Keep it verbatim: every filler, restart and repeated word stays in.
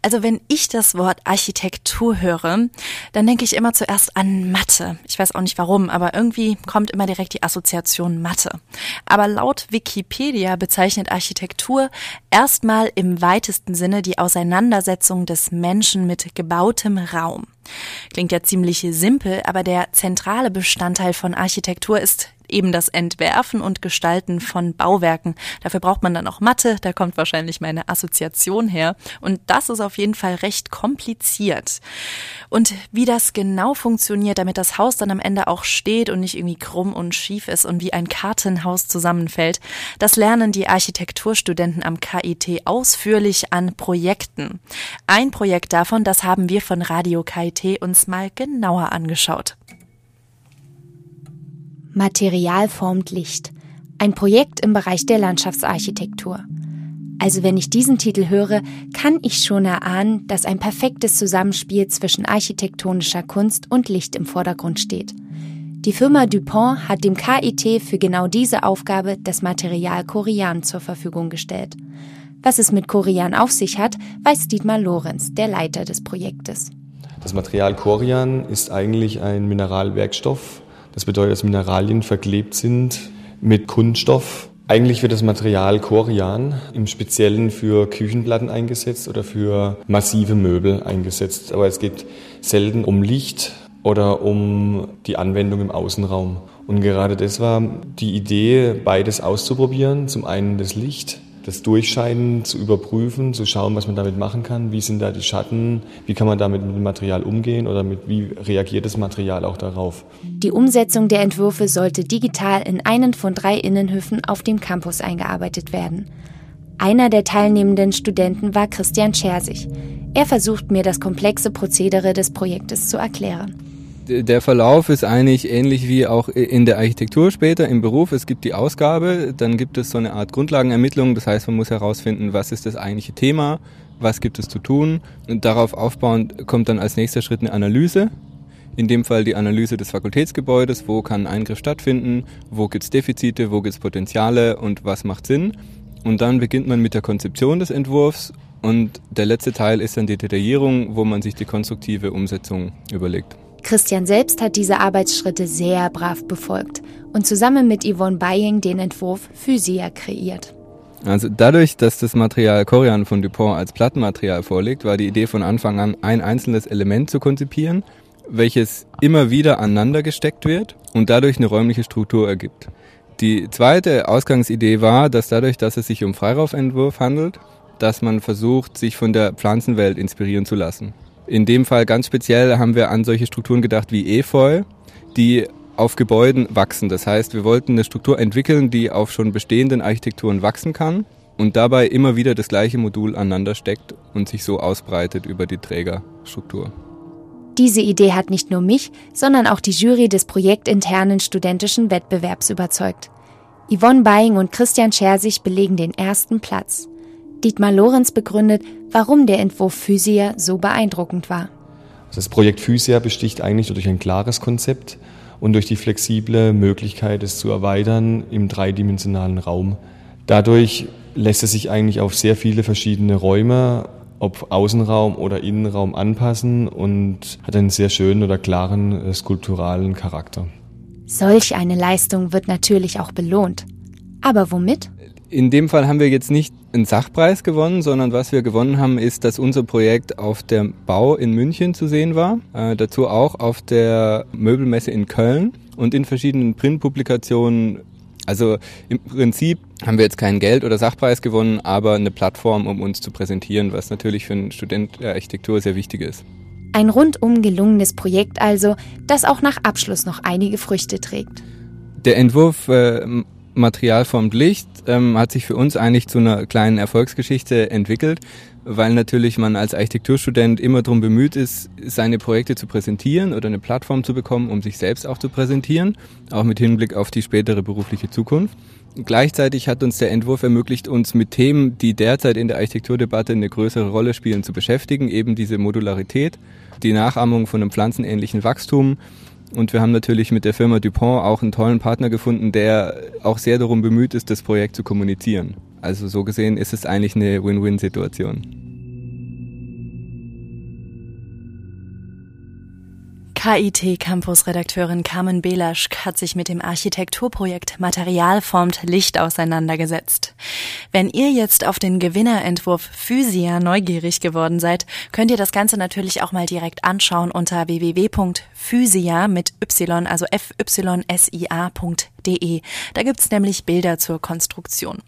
Also wenn ich das Wort Architektur höre, dann denke ich immer zuerst an Mathe. Ich weiß auch nicht warum, aber irgendwie kommt immer direkt die Assoziation Mathe. Aber laut Wikipedia bezeichnet Architektur erstmal im weitesten Sinne die Auseinandersetzung des Menschen mit gebautem Raum. Klingt ja ziemlich simpel, aber der zentrale Bestandteil von Architektur ist eben das Entwerfen und Gestalten von Bauwerken. Dafür braucht man dann auch Mathe, da kommt wahrscheinlich meine Assoziation her. Und das ist auf jeden Fall recht kompliziert. Und wie das genau funktioniert, damit das Haus dann am Ende auch steht und nicht irgendwie krumm und schief ist und wie ein Kartenhaus zusammenfällt, das lernen die Architekturstudenten am K I T ausführlich an Projekten. Ein Projekt davon, das haben wir von Radio K I T uns mal genauer angeschaut. Material formt Licht. Ein Projekt im Bereich der Landschaftsarchitektur. Also wenn ich diesen Titel höre, kann ich schon erahnen, dass ein perfektes Zusammenspiel zwischen architektonischer Kunst und Licht im Vordergrund steht. Die Firma Dupont hat dem K I T für genau diese Aufgabe das Material Corian zur Verfügung gestellt. Was es mit Corian auf sich hat, weiß Dietmar Lorenz, der Leiter des Projektes. Das Material Corian ist eigentlich ein Mineralwerkstoff. Das bedeutet, dass Mineralien verklebt sind mit Kunststoff. Eigentlich wird das Material Corian im Speziellen für Küchenplatten eingesetzt oder für massive Möbel eingesetzt. Aber es geht selten um Licht oder um die Anwendung im Außenraum. Und gerade das war die Idee, beides auszuprobieren. Zum einen das Licht, das Durchscheinen zu überprüfen, zu schauen, was man damit machen kann. Wie sind da die Schatten? Wie kann man damit mit dem Material umgehen? Oder mit, wie reagiert das Material auch darauf? Die Umsetzung der Entwürfe sollte digital in einen von drei Innenhöfen auf dem Campus eingearbeitet werden. Einer der teilnehmenden Studenten war Christian Schersig. Er versucht mir das komplexe Prozedere des Projektes zu erklären. Der Verlauf ist eigentlich ähnlich wie auch in der Architektur später im Beruf. Es gibt die Ausgabe, dann gibt es so eine Art Grundlagenermittlung. Das heißt, man muss herausfinden, was ist das eigentliche Thema, was gibt es zu tun. Und darauf aufbauend kommt dann als nächster Schritt eine Analyse. In dem Fall die Analyse des Fakultätsgebäudes. Wo kann ein Eingriff stattfinden? Wo gibt es Defizite? Wo gibt es Potenziale? Und was macht Sinn? Und dann beginnt man mit der Konzeption des Entwurfs. Und der letzte Teil ist dann die Detaillierung, wo man sich die konstruktive Umsetzung überlegt. Christian selbst hat diese Arbeitsschritte sehr brav befolgt und zusammen mit Yvonne Baying den Entwurf Physia kreiert. Also dadurch, dass das Material Corian von Dupont als Plattenmaterial vorliegt, war die Idee von Anfang an, ein einzelnes Element zu konzipieren, welches immer wieder aneinander gesteckt wird und dadurch eine räumliche Struktur ergibt. Die zweite Ausgangsidee war, dass dadurch, dass es sich um Freiraumentwurf handelt, dass man versucht, sich von der Pflanzenwelt inspirieren zu lassen. In dem Fall ganz speziell haben wir an solche Strukturen gedacht wie Efeu, die auf Gebäuden wachsen. Das heißt, wir wollten eine Struktur entwickeln, die auf schon bestehenden Architekturen wachsen kann und dabei immer wieder das gleiche Modul aneinander steckt und sich so ausbreitet über die Trägerstruktur. Diese Idee hat nicht nur mich, sondern auch die Jury des projektinternen studentischen Wettbewerbs überzeugt. Yvonne Baying und Christian Schersig belegen den ersten Platz. Dietmar Lorenz begründet, warum der Entwurf Physia so beeindruckend war. Das Projekt Physia besticht eigentlich durch ein klares Konzept und durch die flexible Möglichkeit, es zu erweitern im dreidimensionalen Raum. Dadurch lässt es sich eigentlich auf sehr viele verschiedene Räume, ob Außenraum oder Innenraum, anpassen und hat einen sehr schönen oder klaren skulpturalen Charakter. Solch eine Leistung wird natürlich auch belohnt. Aber womit? In dem Fall haben wir jetzt nicht einen Sachpreis gewonnen, sondern was wir gewonnen haben, ist, dass unser Projekt auf der Bau in München zu sehen war, äh, dazu auch auf der Möbelmesse in Köln und in verschiedenen Printpublikationen. Also im Prinzip haben wir jetzt kein Geld oder Sachpreis gewonnen, aber eine Plattform, um uns zu präsentieren, was natürlich für einen Student der Architektur sehr wichtig ist. Ein rundum gelungenes Projekt also, das auch nach Abschluss noch einige Früchte trägt. Der Entwurf äh, Material formt Licht ähm, hat sich für uns eigentlich zu einer kleinen Erfolgsgeschichte entwickelt, weil natürlich man als Architekturstudent immer darum bemüht ist, seine Projekte zu präsentieren oder eine Plattform zu bekommen, um sich selbst auch zu präsentieren, auch mit Hinblick auf die spätere berufliche Zukunft. Gleichzeitig hat uns der Entwurf ermöglicht, uns mit Themen, die derzeit in der Architekturdebatte eine größere Rolle spielen, zu beschäftigen, eben diese Modularität, die Nachahmung von einem pflanzenähnlichen Wachstum. Und wir haben natürlich mit der Firma Dupont auch einen tollen Partner gefunden, der auch sehr darum bemüht ist, das Projekt zu kommunizieren. Also so gesehen ist es eigentlich eine Win-Win-Situation. K I T-Campus-Redakteurin Carmen Belaschk hat sich mit dem Architekturprojekt Material formt Licht auseinandergesetzt. Wenn ihr jetzt auf den Gewinnerentwurf Physia neugierig geworden seid, könnt ihr das Ganze natürlich auch mal direkt anschauen unter w w w punkt physia mit y, also f y s i a punkt d e. Da gibt's nämlich Bilder zur Konstruktion.